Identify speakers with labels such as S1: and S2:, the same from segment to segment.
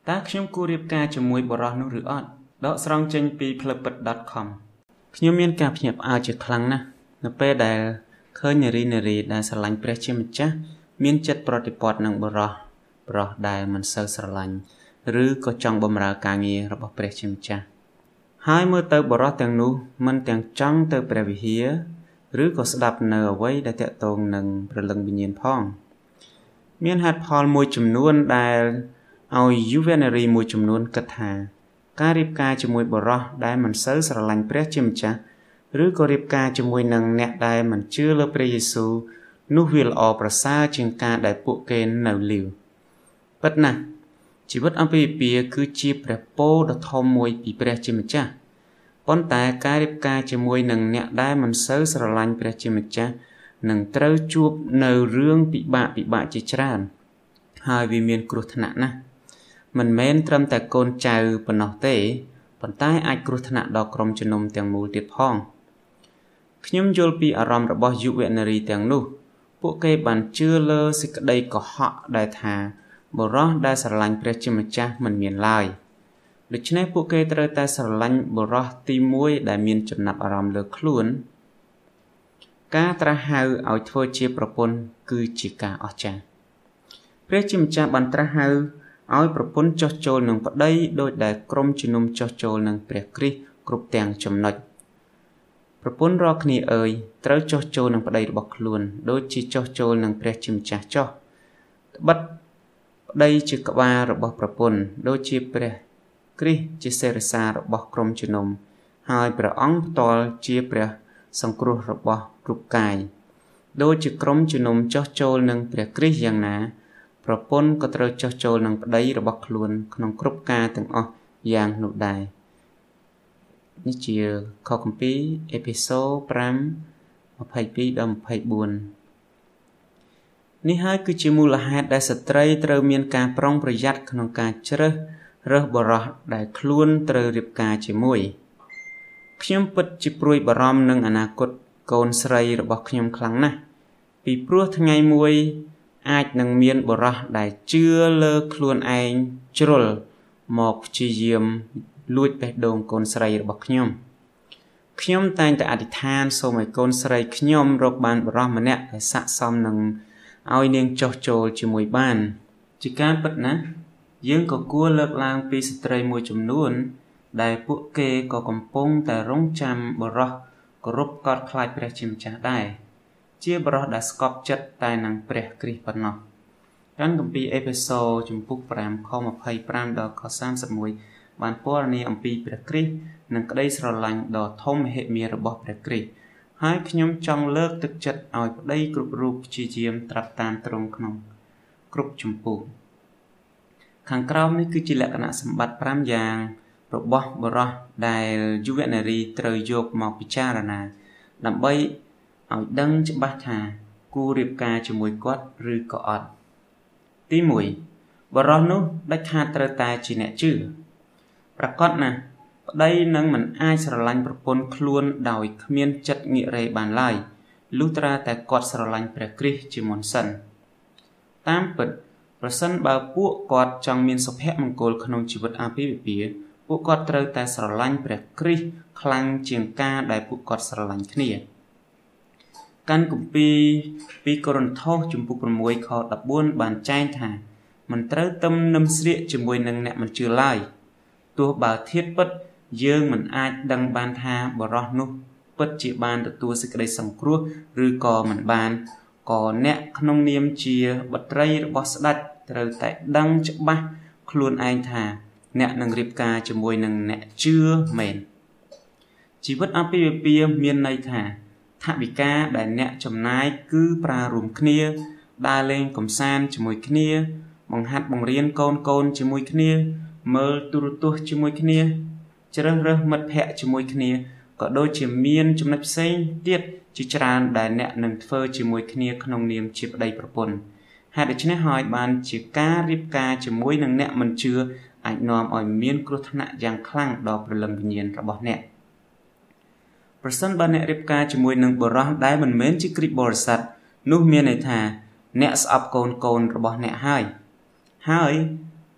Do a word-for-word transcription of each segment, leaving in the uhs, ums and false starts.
S1: តើខ្ញុំគួររៀបការជាមួយបុរសនោះឬអត់ដកស្រង់ចេញពី ផ្លូវពិត .com ខ្ញុំមានការភ្ញាក់ផ្អើលជាខ្លាំងណាស់នៅពេលដែលឃើញនារីនារីដែលស្រឡាញ់ព្រះជាម្ចាស់មានចិត្តប្រតិបត្តិនឹងបុរសបុរសដែលមិនសូវស្រឡាញ់ឬក៏ចង់បម្រើការងាររបស់ព្រះជាម្ចាស់ហើយមើលទៅបុរសទាំងនោះមិនទាំងចង់ទៅព្រះវិហារឬក៏ស្ដាប់នៅអ្វីដែលតាក់ទងនឹងព្រលឹងវិញ្ញាណផងមានហេតុផលមួយចំនួនដែលឲ្យយុវនារីមួយចំនួនគិតថាការរៀបការជាមួយបុរសដែលមិនសូវស្រឡាញ់ព្រះជាម្ចាស់ឬក៏រៀបការជាមួយនឹងអ្នកដែលមិនជឿលើព្រះយេស៊ូវនោះវាល្អប្រសើរជាងការដែលពួកគេនៅលាវពិតណាស់ជីវិតអំពីវិពាគឺជាព្រះពរដ៏ធំមួយពីព្រះជាម្ចាស់ប៉ុន្តែការរៀបការជាមួយនឹងអ្នកដែលមិនសូវស្រឡាញ់ព្រះជាម្ចាស់នឹងត្រូវជួបនៅរឿងពិបាកពិបាកជាច្រើនហើយវាមានគ្រោះថ្នាក់ណាស់មិនមែនត្រឹមតែកូនចៅប៉ុណ្ណោះទេប៉ុន្តែអាចគ្រោះថ្នាក់ដល់ក្រុមជំនុំទាំងមូលទៀតផងខ្ញុំយល់ពីអារម្មណ៍របស់យុវនារីទាំងនោះពួកគេបានជឿលើសេចក្តីកុហកដែលថាបុរសដែលស្រឡាញ់ព្រះជាម្ចាស់មិនមានឡើយដូច្នេះពួកគេត្រូវតែស្រឡាញ់បុរសទីមួយដែលមានចំណាប់អារម្មណ៍លើខ្លួនការត្រាស់ហៅឲ្យធ្វើជាប្រពន្ធគឺជាការអស្ចារ្យព្រះជាម្ចាស់បានត្រាស់ហៅឲ្យប្រពន្ធចុះចូលនឹងប្តីដោយដែលក្រុមជំនុំចុះចូលនឹងព្រះគ្រីស្ទគ្រប់ទាំងចំណុចប្រពន្ធរាល់គ្នាអើយត្រូវចុះចូលនឹងប្តីរបស់ខ្លួនដូចជាចុះចូលនឹងព្រះជាម្ចាស់ចុះត្បិតប្តីជាក្បាលរបស់ប្រពន្ធដូចជាព្រះគ្រីស្ទជាសេរីសាររបស់ក្រុមជំនុំហើយព្រះអង្គផ្ទាល់ជាព្រះសង្គ្រោះរបស់គ្រប់កាយដូចជាក្រុមជំនុំចុះចូលនឹងព្រះគ្រីស្ទយ៉ាងណាប្រពន្ធក៏ត្រូវចុះចូលនឹងប្តីរបស់ខ្លួនក្នុងគ្រប់ការទាំងអស់យ៉ាងនោះដែរនេះជាខគម្ពីរអេភេសូរ ប្រាំ ម្ភៃពីរដល់ម្ភៃបួននេះហើយគឺជាមូលហេតុដែលស្ត្រីត្រូវមានការប្រុងប្រយ័ត្នក្នុងការជ្រើសរើសបុរសដែលខ្លួនត្រូវរៀបការជាមួយខ្ញុំពិតជាព្រួយបារម្ភនឹងអនាគតកូនស្រីរបស់ខ្ញុំខ្លាំងណាស់ពីព្រោះថ្ងៃមួយអាចនឹងមានបុរសដែលជឿលើខ្លួនឯងជ្រុលមកព្យាយាមលួចបេះដូងកូនស្រីរបស់ខ្ញុំខ្ញុំតែងតែអធិដ្ឋានសូមឲ្យកូនស្រីខ្ញុំរកបានបុរសម្នាក់ដែលស័ក្តិសមនឹងឲ្យនាងចុះចូលជាមួយបានជាការពិតណាស់យើងក៏គួរលើកឡើងពីស្ត្រីមួយចំនួនដែលពួកគេក៏កំពុងតែរង់ចាំបុរសគោរពកោតខ្លាចព្រះជាម្ចាស់ដែរជាបុរសដែលស្កប់ចិត្តតែនឹងព្រះគ្រីស្ទប៉ុណ្ណោះកាន់គម្ពីរអេភេសូរជំពូក ប្រាំ ខ ម្ភៃប្រាំ ដល់ខ សាមសិបមួយបានពណ៌នាអំពីព្រះគ្រីស្ទនិងក្តីស្រឡាញ់ដ៏ធំមហិមារបស់ព្រះគ្រីស្ទហើយខ្ញុំចង់លើកទឹកចិត្តឲ្យប្តីគ្រប់រូបព្យាយាមត្រាប់តាមត្រង់ក្នុងគ្រប់ជំពូកខាងក្រោមនេះគឺជាលក្ខណៈសម្បត្តិប្រាំយ៉ាងរបស់បុរសដែលយុវនារីត្រូវយកមកពិចារណាដើម្បីឲ្យដឹងច្បាស់ថាគួររៀបការជាមួយគាត់ឬក៏អត់ទីមួយបុរសនោះដាច់ខាតត្រូវតែជាអ្នកជឿប្រកបណាស់ប្តីនឹងមិនអាចស្រឡាញ់ប្រពន្ធខ្លួនដោយគ្មានចិត្តងាករេបានឡើយលុះត្រាតែគាត់ស្រឡាញ់ព្រះគ្រីស្ទជាមុនសិនតាមពិតប្រសិនបើពួកគាត់ចង់មានសុភមង្គលក្នុងជីវិតអាពាហ៍ពិពាហ៍ពួកគាត់ត្រូវតែស្រឡាញ់ព្រះគ្រីស្ទខ្លាំងជាងការដែលពួកគាត់ស្រឡាញ់គ្នាកាន់គម្ពីរពីរកូរិនថូសជំពូក ប្រាំ ខ ដប់បួនបានចែងថាមិនត្រូវទំនឹមស្រៀកជាមួយនឹងអ្នកមិនជឿឡើយទោះបើធៀបពិតយើងមិនអាចដឹងបានថាបុរសនោះពិតជាបានទទួលសេចក្តីសង្គ្រោះឬក៏មិនបានក៏អ្នកក្នុងនាមជាបុត្រីរបស់ស្ដេចត្រូវតែដឹងច្បាស់ខ្លួនឯងថាអ្នកនឹងរៀបការជាមួយនឹងអ្នកជឿមែនជីវិតអាពាហ៍ពិពាហ៍មានន័យថាថវិកាដែលអ្នកចំណាយគឺប្រើរួមគ្នាដើរលេងកម្សាន្តជាមួយគ្នាបង្ហាត់បង្រៀនកូនកូនជាមួយគ្នាមើលទូរទស្សន៍ជាមួយគ្នាជ្រើសរើសមិត្តភ័ក្តិជាមួយគ្នាក៏ដូចជាមានចំណុចផ្សេងទៀតជាច្រើនដែលអ្នកនឹងធ្វើជាមួយគ្នាក្នុងនាមជាប្តីប្រពន្ធហេតុដូច្នេះហើយបានជាការរៀបការជាមួយនឹងអ្នកមិនជឿអាចនាំឲ្យមានគ្រោះថ្នាក់យ៉ាងខ្លាំងដល់ព្រលឹងវិញ្ញាណរបស់អ្នកប្រសិនបើអ្នករៀបការជាមួយនឹងបុរសដែលមិនមែនជាគ្រីស្ទបរិស័ទនោះមានន័យថាអ្នកស្អប់កូនកូនរបស់អ្នកហើយហើយ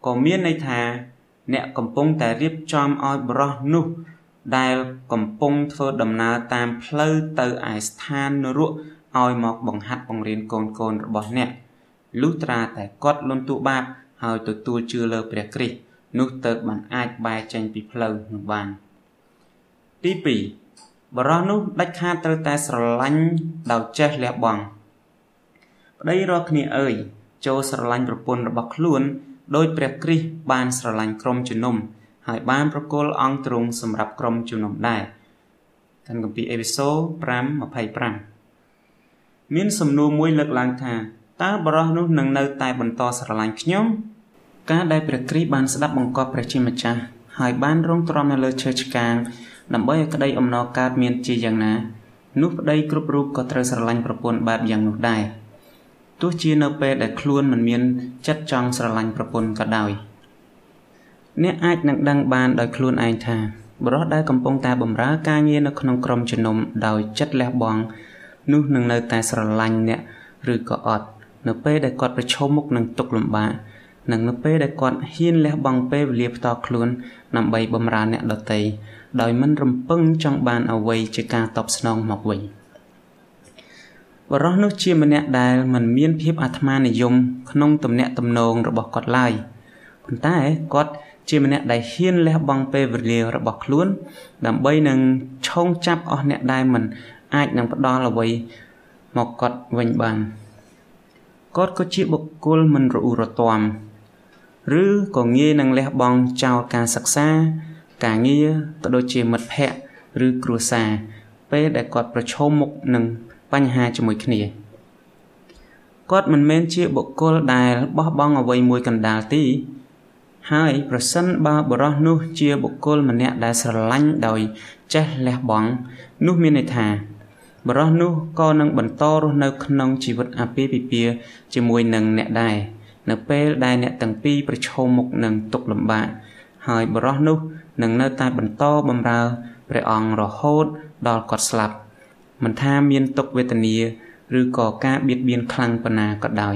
S1: ក៏មានន័យថាអ្នកកំពុងតែរៀបចំឲ្យបុរសនោះដែលកំពុងធ្វើដំណើរតាមផ្លូវទៅឯស្ថាននរកឲ្យមកបង្ហាត់បង្រៀនកូនកូនរបស់អ្នកលុះត្រាតែគាត់លន់តួបាបហើយទទួលជឿលើព្រះគ្រីស្ទនោះទើបបានអាចបែរចេញពីផ្លូវនោះបានទីពីរបុរសនោះដាច់ខាតត្រូវតែស្រឡាញ់ដោយចេះលះបង់ប្តីរាល់គ្នាអើយចូលស្រឡាញ់ប្រពន្ធរបស់ខ្លួនដោយព្រះគ្រីស្ទបានស្រឡាញ់ក្រុមជំនុំហើយបានប្រគល់អង្គទ្រង់សម្រាប់ក្រុមជំនុំដែរតាមគម្ពីរអេភេសូ ប្រាំ ម្ភៃប្រាំ មានសំណួរមួយលើកឡើងថាតើបុរសនោះនឹងនៅតែបន្តស្រឡាញ់ខ្ញុំការដែលព្រះគ្រីស្ទបានស្ដាប់បង្គាប់ព្រះជាម្ចាស់ហើយបានរងទ្រាំនៅលើឈើឆ្កាងដើម្បីឲ្យក្តីអំណរកើតមានជាយ៉ាងណានោះប្តីគ្រប់រូបក៏ត្រូវស្រឡាញ់ប្រពន្ធបែបយ៉ាងនោះដែរទោះជានៅពេលដែលខ្លួនមិនមានចិត្តចង់ស្រឡាញ់ប្រពន្ធក៏ដោយអ្នកអាចនឹងដឹងបានដោយខ្លួនឯងថាបុរសដែលកំពុងតែបម្រើការងារនៅក្នុងក្រុមជំនុំដោយចិត្តលះបង់នោះនឹងនៅតែស្រឡាញ់អ្នកឬក៏អត់នៅពេលដែលគាត់ប្រឈមមុខនឹងទុក្ខលំបាកនិងនៅពេលដែលគាត់ហ៊ានលះបង់ពេលវេលាផ្ទាល់ខ្លួនដើម្បីបម្រើអ្នកដទៃដោយមិនរំពឹងចង់បានអ្វីជាការតបស្នងមកវិញបុរសនោះជាម្នាក់ដែលមិនមានភាពអាត្មានិយមក្នុងទំនាក់ទំនងរបស់គាត់ឡើយប៉ុន្តែគាត់ជាម្នាក់ដែលហ៊ានលះបង់ពេលវេលារបស់ខ្លួនដើម្បីនឹងឆោងចាប់អស់អ្នកដែលមិនអាចនឹងផ្ដល់អ្វីមកគាត់វិញបានគាត់ក៏ជាបុគ្គលមិនរអ៊ូរទាំឬក៏ងាយនឹងលះបង់ចោលការសិក្សាការងារក៏ដូចជាមិត្តភ័ក្តិឬគ្រួសារពេលដែលគាត់ប្រឈមមុខនឹងបញ្ហាជាមួយគ្នាគាត់មិនមែនជាបុគ្គលដែលបោះបង់អ្វីមួយកណ្ដាលទីហើយប្រសិនបើបុរសនោះជាបុគ្គលម្នាក់ដែលស្រឡាញ់ដោយចេះលះបង់នោះមានន័យថាបុរសនោះក៏នឹងបន្តរស់នៅក្នុងជីវិតអាពាហ៍ពិពាហ៍ជាមួយនឹងអ្នកដែរនៅពេលដែលអ្នកទាំងពីរប្រឈមមុខនឹងទុក្ខលំបាកហើយបុរសនោះនឹងនៅតែបន្តបម្រើព្រះអង្គរហូតដល់គាត់ស្លាប់មិនថាមានទុក្ខវេទនាឬក៏ការបៀតបៀនខ្លាំងប៉ុណ្ណាក៏ដោយ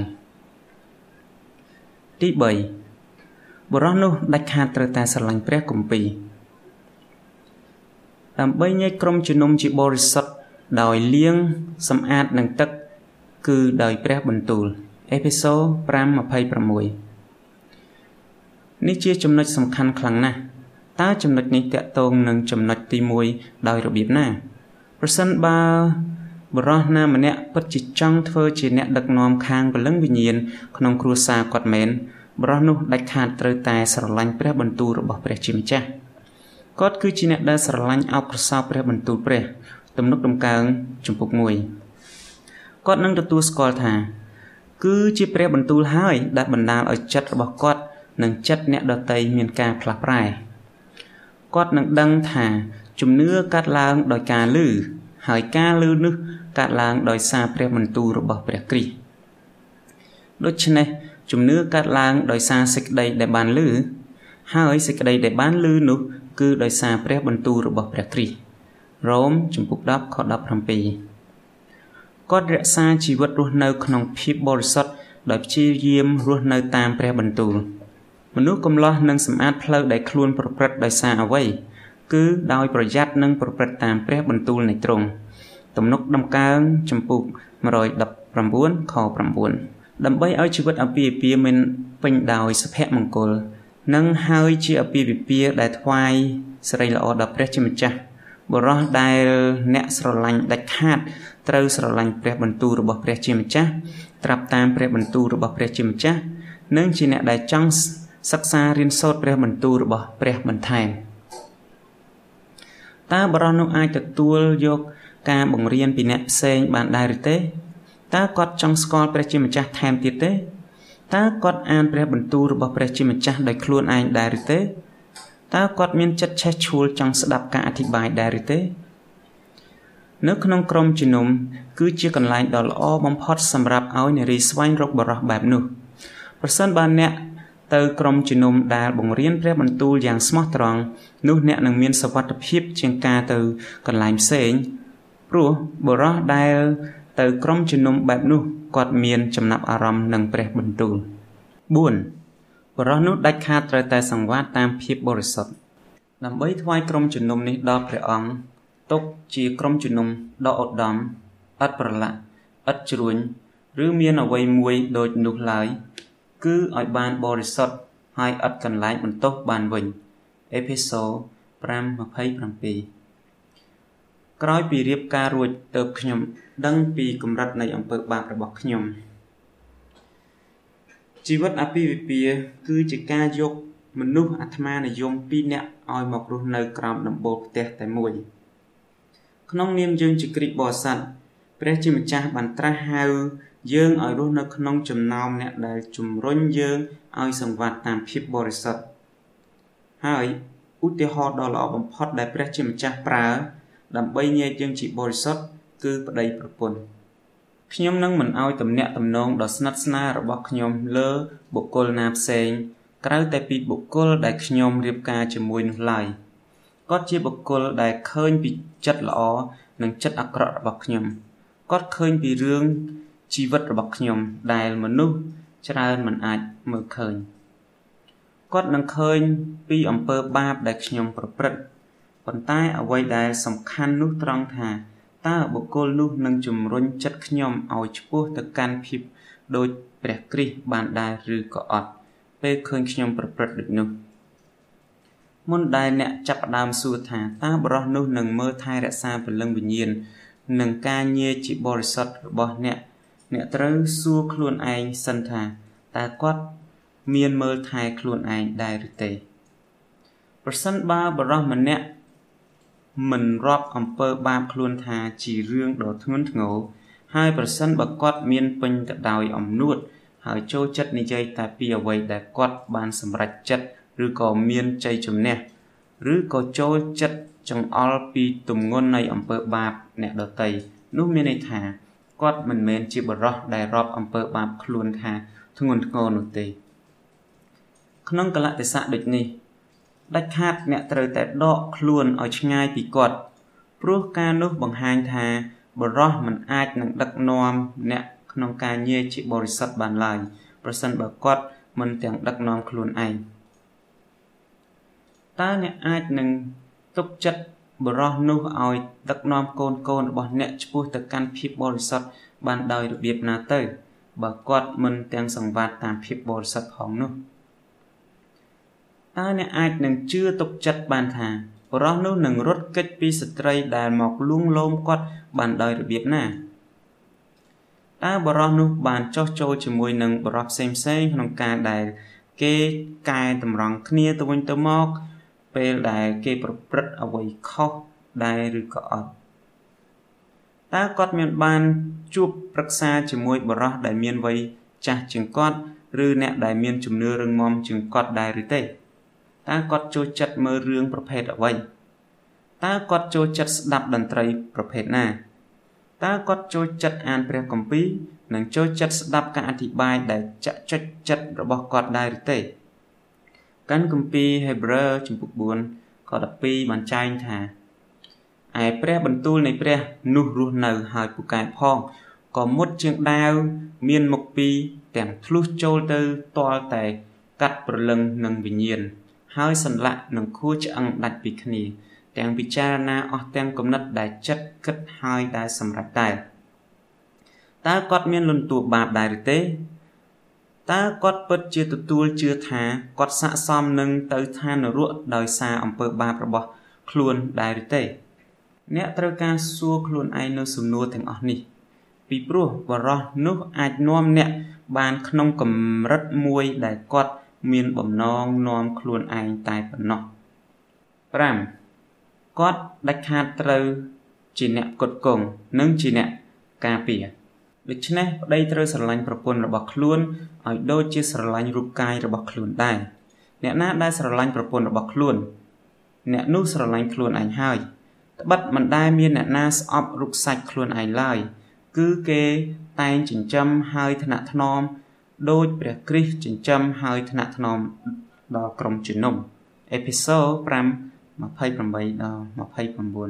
S1: ទីបីបុរសនោះដាច់ខាតត្រូវតែស្រឡាញ់ព្រះគម្ពីរដើម្បីញែកក្រុមជំនុំជាបរិសុទ្ធដោយលាងសម្អាតនឹងទឹកគឺដោយព្រះបន្ទូលអេភេសូ ប្រាំ ម្ភៃប្រាំមួយ នេះជាចំណុចសំខាន់ខ្លាំងណាស់តើចំណុចនេះតាក់ទងនឹងចំណុចទីមួយដោយរបៀបណាប្រសិនបើបុរសណាម្នាក់ពិតជាចង់ធ្វើជាអ្នកដឹកនាំខាងព្រលឹងវិញ្ញាណក្នុងគ្រួសារគាត់មែនបុរសនោះដាច់ខាតត្រូវតែស្រឡាញ់ព្រះបន្ទូលរបស់ព្រះជាម្ចាស់គាត់គឺជាអ្នកដែលស្រឡាញ់អោបក្រសោបព្រះបន្ទូលព្រះទំនុកដំកើងជំពូកមួយគាត់នឹងទទួលស្គាល់ថាគឺជាព្រះបន្ទូលហើយដែលបណ្ដាលឲ្យចិត្តរបស់គាត់និងចិត្តអ្នកដទៃមានការផ្លាស់ប្រែគាត់នឹងដឹងថាជំនឿកើតឡើងដោយការឮហើយការឮនោះកើតឡើងដោយសារព្រះបន្ទូលរបស់ព្រះគ្រីស្ទដូច្នេះជំនឿកើតឡើងដោយសារសេចក្តីដែលបានឮហើយសេចក្តីដែលបានឮនោះគឺដោយសារព្រះបន្ទូលរបស់ព្រះគ្រីស្ទរ៉ូមជំពូក ដប់ ខ ដប់ប្រាំពីរ គាត់រក្សាជីវិតរស់នៅក្នុងភាពបរិសុទ្ធដោយព្យាយាមរស់នៅតាមព្រះបន្ទូលមនុស្សកំឡោះនឹងសម្អាតផ្លូវដែលខ្លួនប្រព្រឹត្តដោយសារអ្វីគឺដោយប្រយ័ត្ននិងប្រព្រឹត្តតាមព្រះបន្ទូលនៃទ្រង់ទំនុកដំកើងជំពូក một trăm mười chín ខ 9 ដើម្បីឲ្យជីវិតអាពាហ៍ពិពាហ៍មានពេញដោយសុភមង្គលនិងហើយជាអាពាហ៍ពិពាហ៍ដែលថ្វាយសិរីល្អដល់ព្រះជាម្ចាស់បុរសដែលអ្នកស្រឡាញ់ដាច់ខាតត្រូវស្រឡាញ់ព្រះបន្ទូលរបស់ព្រះជាម្ចាស់ត្រាប់តាមព្រះបន្ទូលរបស់ព្រះជាម្ចាស់និងជាអ្នកដែលចង់សិក្សារៀនសូត្រព្រះបន្ទូលរបស់ព្រះបន្ថែមតើបុរសនោះអាចទទួលយកការបង្រៀនពីអ្នកផ្សេងបានដែរឬទេតើគាត់ចង់ស្គាល់ព្រះជាម្ចាស់ថែមទៀតទេតើគាត់អានព្រះបន្ទូលរបស់ព្រះជាម្ចាស់ដោយខ្លួនឯងដែរឬទេតើគាត់មានចិត្តឆេះឆួលចង់ស្ដាប់ការអធិប្បាយដែរឬទេនៅក្នុងក្រុមជំនុំគឺជាកន្លែងដ៏ល្អបំផុតសម្រាប់ឲ្យនារីស្វែងរកបុរសបែបនោះប្រសិនបើអ្នកទៅក្រុមជំនុំដែលបង្រៀនព្រះបន្ទូលយ៉ាងស្មោះត្រង់នោះអ្នកនឹងមានសុវត្ថិភាពជាងការទៅកន្លែងផ្សេងព្រោះបុរសដែលទៅក្រុមជំនុំបែបនោះគាត់មានចំណាប់អារម្មណ៍នឹងព្រះបន្ទូល បួន បបរិសុទ្ធនោះដាច់ខាតត្រូវតែសង្វាតតាមភាពបរិសុទ្ធដើម្បីថ្វាយក្រុមជំនុំនេះដល់ព្រះអង្គទុកជាក្រុមជំនុំដ៏ឧត្តមឥតប្រឡាក់ឥតជ្រួញឬមានអ្វីមួយដូចនោះឡើយគឺឲ្យបានបរិសុទ្ធហើយឥតកន្លែងបន្ទោសបានវិញអេភេសូរ 5:ម្ភៃប្រាំ ក្រោយពីរៀបការរួចទើបខ្ញុំដឹងពីកម្រិតនៃអំពើបាបរបស់ខ្ញុំជីវិតអាពាហ៍ពិពាហ៍គឺជាការយកមនុស្សអាត្មានិយមពីរនាក់ឲ្យមករស់នៅក្រោមដំបូលផ្ទះតែមួយក្នុងនាមយើងជាគ្រីស្ទបរិស័ទព្រះជាម្ចាស់បានត្រាស់ហៅយើងឲ្យរស់នៅក្នុងចំណោមអ្នកដែលជំរុញយើងឲ្យសង្វាក់តាមភាពបរិសុទ្ធហើយឧទាហរណ៍ដ៏ល្អបំផុតដែលព្រះជាម្ចាស់ប្រើដើម្បីញែកយើងជាបរិសុទ្ធគឺប្តីប្រពន្ធខ្ញុំនឹងមិនឲ្យទំនាក់ទំនងដ៏ស្និទ្ធស្នាលរបស់ខ្ញុំលើបុគ្គលណាផ្សេងក្រៅតែពីបុគ្គលដែលខ្ញុំរៀបការជាមួយនោះឡើយគាត់ជាបុគ្គលដែលឃើញពីចិត្តល្អនិងចិត្តអាក្រក់របស់ខ្ញុំគាត់ឃើញពីរឿងជីវិតរបស់ខ្ញុំដែលមនុស្សច្រើនមិនអាចមើលឃើញគាត់នឹងឃើញពីអំពើបាបដែលខ្ញុំប្រព្រឹត្តប៉ុន្តែអ្វីដែលសំខាន់នោះត្រង់ថាតើបុគ្គលនោះនឹងជំរុញចិត្តខ្ញុំឲ្យឆ្ពោះទៅកាន់ភាពដូចព្រះគ្រីស្ទបានដែរឬក៏អត់ពេលឃើញខ្ញុំប្រព្រឹត្តដូចនោះមុនដែលអ្នកចាប់ផ្ដើមសួរថាតើបរិសុទ្ធនោះនឹងមើលថែរក្សាព្រលឹងវិញ្ញាណនិងការងារជាបរិសុទ្ធរបស់អ្នកអ្នកត្រូវសួរខ្លួនឯងសិនថាតើគាត់មានមើលថែខ្លួនឯងដែរឬទេប្រសិនបើបរិសុទ្ធម្នាក់មិនរាប់អំពើបាបខ្លួនថាជារឿងដ៏ធ្ងន់ធ្ងរហើយប្រសិនបើគាត់មានពេញទៅដោយអំនួតហើយចូលចិត្តនិយាយតែពីអ្វីដែលគាត់បានសម្រេចចិត្តឬក៏មានជ័យជំនះឬក៏ចូលចិត្តចង្អុលពីទម្ងន់នៃអំពើបាបអ្នកដទៃនោះមានន័យថាគាត់មិនមែនជាបរិសុទ្ធដែលរាប់អំពើបាបខ្លួនថាធ្ងន់ធ្ងរនោះទេក្នុងកលៈទេសៈដូចនេះដាច់ខាតអ្នកត្រូវតែដកខ្លួនឲ្យឆ្ងាយពីគាត់ព្រោះការនោះបង្ហាញថាបរិសុទ្ធមិនអាចនឹងដឹកនាំអ្នកក្នុងការងារជាបរិសុទ្ធបានឡើយប្រសិនបើគាត់មិនទាំងដឹកនាំខ្លួនឯងតើអ្នកអាចនឹងទុកចិត្តបរិសុទ្ធនោះឲ្យដឹកនាំកូនកូនរបស់អ្នកឆ្ពោះទៅកាន់ភាពបរិសុទ្ធបានដោយរបៀបណាទៅបើគាត់មិនទាំងសង្វាតតាមភាពបរិសុទ្ធផងនោះតើអ្នកអាចនឹងជឿទុកចិត្តបានថាបរិសុទ្ធនោះនឹងរត់គេចពីស្ត្រីដែលមកលួងលោមគាត់បានដោយរបៀបណាតើបរិសុទ្ធនោះបានចោះចូលជាមួយនឹងបរិសុទ្ធផ្សេងផ្សេងក្នុងការដែលគេកែតម្រង់គ្នាទៅវិញទៅមកពេលដែលគេប្រព្រឹត្តអ្វីខុសដែរឬក៏អត់តើគាត់មានបានជួបប្រឹក្សាជាមួយបរិសុទ្ធដែលមានវ័យចាស់ជាងគាត់ឬអ្នកដែលមានជំនឿរឹងមាំជាងគាត់ដែរឬទេតើគាត់ចូលចិត្តមើលរឿងប្រភេទអ្វីតើគាត់ចូលចិត្តស្ដាប់តន្ត្រីប្រភេទណាតើគាត់ចូលចិត្តអានព្រះគម្ពីរនិងចូលចិត្តស្ដាប់ការអធិប្បាយដែលចាក់ចុចចិត្តរបស់គាត់ដែរឬទេកាន់គម្ពីរហេព្រើរជំពូកបួនខដប់ពីរបានចែងថាឯព្រះបន្ទូលនៃព្រះនោះរស់នៅហើយពូកែផងក៏មុតជាងដាវមានមុខពីរទាំងធ្លុះចូលទៅទាល់តែកាត់ព្រលឹងនិងវិញ្ញាណហើយសន្លាក់នឹងខួរឆ្អឹងដាច់ពីគ្នាទាំងពិចារណាអស់ទាំងគំនិតដែលចិត្តគិតហើយដែលសម្រេចដែរតើគាត់មានលន់តួបាបដែរឬទេតើគាត់ពិតជាទទួលជឿថាគាត់ស័ក្តិសមនឹងទៅឋាននរកដោយសារអំពើបាបរបស់ខ្លួនដែរឬទេអ្នកត្រូវការសួរខ្លួនឯងនៅសំណួរទាំងអស់នេះពីព្រោះបរិសុទ្ធនោះអាចនាំអ្នកបានក្នុងកម្រិតមួយដែលគាត់មានបំណងនាំខ្លួនឯងតែប៉ុណ្ណោះប្រាំគាត់ដាច់ខាតត្រូវជាអ្នកផ្គត់ផ្គង់និងជាអ្នកការពារដូច្នេះប្តីត្រូវស្រឡាញ់ប្រពន្ធរបស់ខ្លួនឲ្យដូចជាស្រឡាញ់រូបកាយរបស់ខ្លួនដែរអ្នកណាដែលស្រឡាញ់ប្រពន្ធរបស់ខ្លួនអ្នកនោះស្រឡាញ់ខ្លួនឯងហើយត្បិតមិនដែលមានអ្នកណាស្អប់រូបសាច់ខ្លួនឯងឡើយគឺគេតែងចិញ្ចឹមហើយថ្នាក់ថ្នមដោយព្រះគ្រីស្ទចិញ្ចឹមហើយថ្នាក់ថ្នមដល់ក្រុមជំនុំអេភេសូរ 5:ម្ភៃប្រាំបីដល់ម្ភៃប្រាំបួន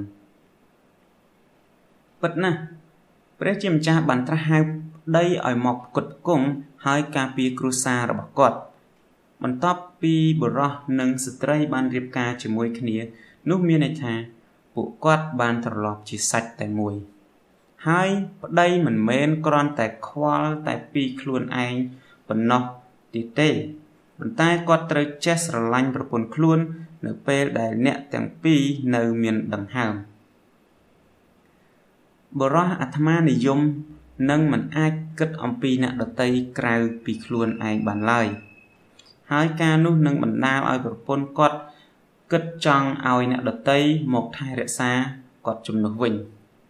S1: ពិតណាស់ព្រះជាម្ចាស់បានត្រាស់ហៅប្តីឲ្យមកផ្គត់ផ្គង់ហើយការពារគ្រួសាររបស់គាត់បន្ទាប់ពីបុរសនិងស្ត្រីបានរៀបការជាមួយគ្នានោះមានន័យថាពួកគាត់បានត្រឡប់ជាសាច់តែមួយហើយប្តីមិនមែនគ្រាន់តែខ្វល់តែពីខ្លួនឯងប៉ុណ្ណោះទៀតទេប៉ុន្តែគាត់ត្រូវចេះស្រឡាញ់ប្រពន្ធខ្លួននៅពេលដែលអ្នកទាំងពីរនៅមានដង្ហើមបុរសអាត្មានិយមនឹងមិនអាចគិតអំពីអ្នកដតីក្រៅពីខ្លួនឯងបានឡើយហើយការនោះនឹងបណ្ដាលឲ្យប្រពន្ធគាត់គិតចង់ឲ្យអ្នកដតីមកថែរក្សាគាត់ជំនួសវិញ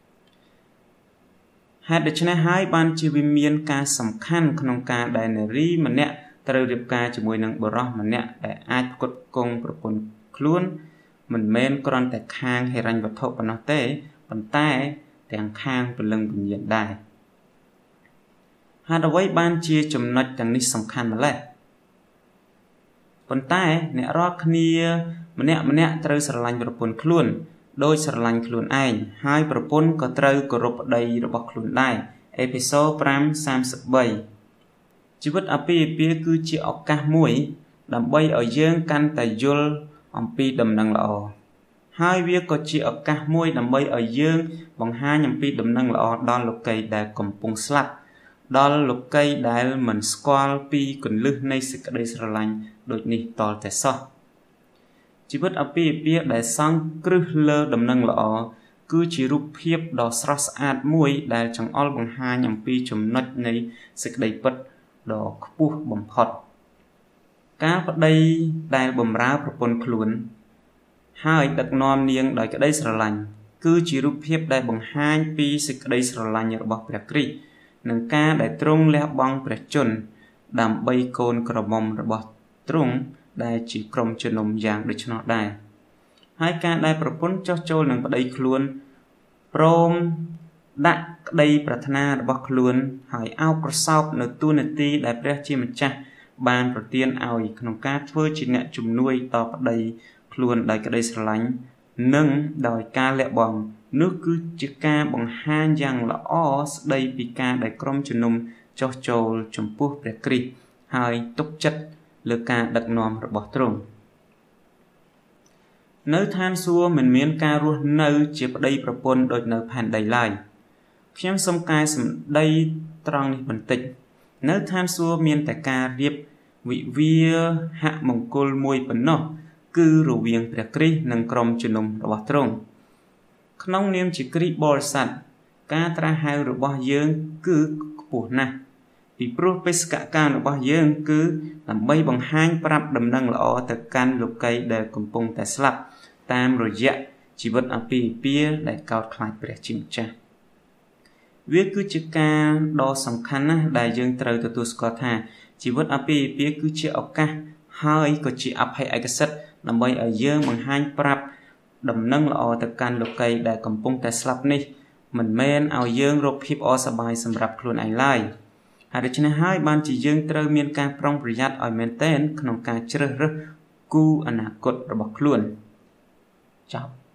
S1: ហេតុដូច្នេះហើយបានជាវាមានការសំខាន់ក្នុងការដែលនារីម្នាក់ត្រូវរៀបការជាមួយនឹងបុរសម្នាក់ដែលអាចផ្គត់ផ្គង់ប្រពន្ធខ្លួនមិនមែនគ្រាន់តែខាងហិរញ្ញវត្ថុប៉ុណ្ណោះទេប៉ុន្តែទាំងខាងពលឹងវិញ្ញាណដែរហេតុអ្វីបានជាចំណុចទាំងនេះសំខាន់ម្ល៉េះប៉ុន្តែអ្នករាល់គ្នាម្នាក់ម្នាក់ត្រូវស្រឡាញ់ប្រពន្ធខ្លួនដោយស្រឡាញ់ខ្លួនឯងហើយប្រពន្ធក៏ត្រូវគោរពប្តីរបស់ខ្លួនដែរអេភេសូរ 5 សាមសិបបីជីវិតអាពាហ៍ពិពាហ៍គឺជាឱកាសមួយដើម្បីឲ្យយើងកាន់តែយល់អំពីដំណឹងល្អហើយវាក៏ជាឱកាសមួយដើម្បីឲ្យយើងបង្ហាញអំពីដំណឹងល្អដល់លោកីដែលកំពុងស្លាប់ដល់លោកីដែលមិនស្គាល់ពីគន្លឹះនៃសេចក្តីស្រឡាញ់ដូចនេះតលតែសោះជីវិតអាពាហ៍ពិពាហ៍ដែលសង់គ្រឹះលើដំណឹងល្អគឺជារូបភាពដ៏ស្រស់ស្អាតមួយដែលចង្អុលបង្ហាញអំពីចំណុចនៃសេចក្តីពិតដ៏ខ្ពស់បំផុតការប្តីដែលបម្រើប្រពន្ធខ្លួនហើយដឹកនាំនាងដោយក្តីស្រឡាញ់គឺជារូបភាពដែលបង្ហាញពីសេចក្តីស្រឡាញ់របស់ព្រះគ្រីស្ទនិងការដែលទ្រង់លះបង់ព្រះជន្មដើម្បីកូនក្រមុំរបស់ទ្រង់ដែលជាក្រុមជំនុំយ៉ាងដូច្នោះដែរហើយការដែលប្រពន្ធចោះចូលនឹងប្តីខ្លួនព្រមដាក់ក្តីប្រាថ្នារបស់ខ្លួនហើយអោបក្រសោបនៅទូនាទីដែលព្រះជាម្ចាស់បានប្រទានឲ្យក្នុងការធ្វើជាអ្នកជំនួយតប្តីខ្លួនដោយក្តីស្រឡាញ់និងដោយការលះបង់នោះគឺជាការបង្ហាញយ៉ាងល្អស្ដីពីការដែលក្រុមជំនុំចោះចូលចំពោះព្រះគ្រីស្ទហើយទុកចិត្តលើការដឹកនាំរបស់ទ្រង់នៅឋានសួគ៌មិនមានការរស់នៅជាប្តីប្រពន្ធដូចនៅផែនដីឡើយខ្ញុំសូមកែសម្ដីត្រង់នេះបន្តិចនៅឋានសួគ៌មានតែការរៀបវិវាហមង្គលមួយប៉ុណ្ណោះគឺរវាងព្រះគ្រីស្ទនិងក្រុមជំនុំរបស់ទ្រង់ក្នុងនាមជាគ្រីស្ទបរិស័ទការត្រាស់ហៅរបស់យើងគឺខ្ពស់ណាស់ពីព្រោះបេសកកម្មរបស់យើងគឺដើម្បីបង្ហាញប្រាប់ដំណឹងល្អទៅកាន់លោកីដែលកំពុងតែស្លាប់តាមរយៈជីវិតអាពាហ៍ពិពាហ៍ដែលកោតខ្លាចព្រះជាម្ចាស់វាគឺជាការដ៏សំខាន់ណាស់ដែលយើងត្រូវទទួលស្គាល់ថាជីវិតអាពាហ៍ពិពាហ៍គឺជាឱកាសហើយក៏ជាអភ័យឯកសិទ្ធិដើម្បីឲ្យយើងបង្ហាញប្រាប់ដំណឹងល្អទៅកាន់លោកីដែលកំពុងតែស្លាប់នេះមិនមែនឲ្យយើងរកភាពអសប្បាយសម្រាប់ខ្លួនឯងឡើយហើយដូច្នេះហើយបានជាយើងត្រូវមានការប្រុងប្រយ័ត្នឲ្យមែនទែនក្នុងការជ្រើសរើសគូអនាគតរបស់ខ្លួនចប់